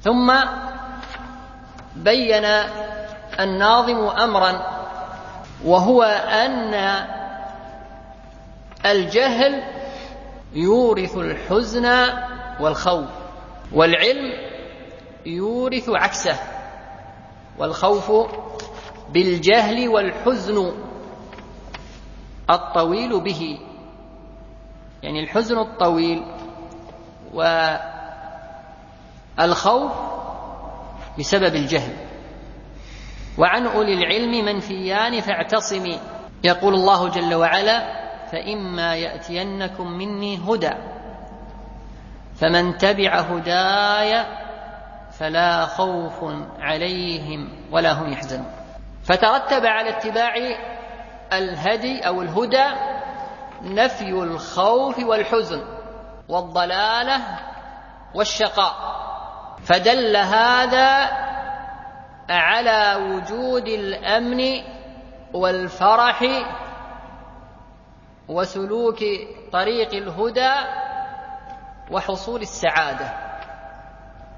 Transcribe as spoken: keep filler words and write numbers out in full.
ثم بين الناظم أمرا، وهو أن الجهل يورث الحزن والخوف، والعلم يورث عكسه، والخوف بالجهل والحزن الطويل به، يعني الحزن الطويل والخوف بسبب الجهل. وعن أولي العلم منفيان فاعتصمي، يقول الله جل وعلا: فإما يأتينكم مني هدى فمن تبع هداي فلا خوف عليهم ولا هم يحزنون. فترتب على اتباع الهدي أو الهدى نفي الخوف والحزن والضلالة والشقاء، فدل هذا على وجود الأمن والفرح وسلوك طريق الهدى وحصول السعادة.